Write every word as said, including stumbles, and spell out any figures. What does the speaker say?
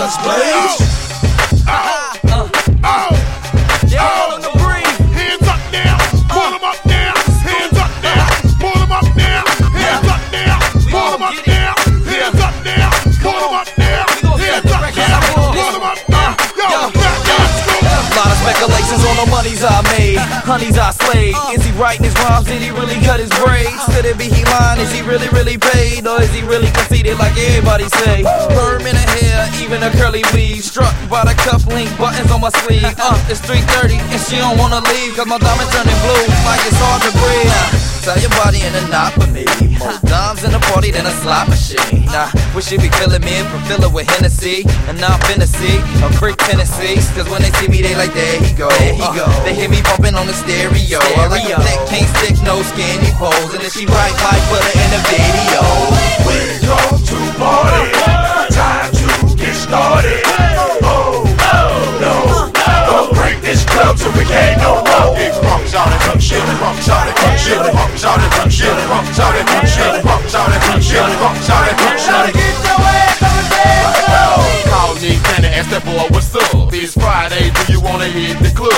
just blaze. Oh, oh, oh, oh, oh. Hands up now, pull them up now. Hands up now, pull them up now. Hands up now, pull them up now. Hands up now, pull them up now. Hands up now, pull them up now. Yo, a lot of speculations on the monies I made, honeys I slayed. Is he writing his rhymes? Did he really cut his braids? Could it be he lying? Is he really, really paid? Or is he really conceited like everybody say? Perm in her hair, even a curly weave. Struck by the cuff link buttons on my sleeve. Uh, it's three thirty and she don't wanna leave, cause my diamond turning blue like it's hard to breathe. Tell your body in a knot for me. More dimes in a party than a slot machine. Nah, wish she be killing me and fulfill it with Hennessy. And now I'm finna see a Creek, Tennessee. Cause when they see me, they like, there he go. There he go. Uh, they hear me bumping on the stereo. I like a thick, can't stick, no skinny pose. And if she right, might put her in the video. we come to party. Time to get started. Oh, no, don't break this club till we can't no more. Get crunk, shout it, crunk, shit, crunk, shout it, crunk, shit, crunk, shout it, crunk, shit, crunk, shout it, crunk, shit, crunk, shout it, crunk, shit, crunk, shout it, crunk, shout it. Get your ass on the dance floor. Call me Kenny, ask that boy what's up. This Friday, do you wanna hit the club?